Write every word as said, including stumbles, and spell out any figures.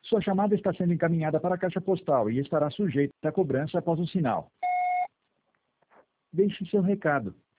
Sua chamada está sendo encaminhada para a caixa postal e estará sujeita a cobrança após o sinal. Deixe seu recado.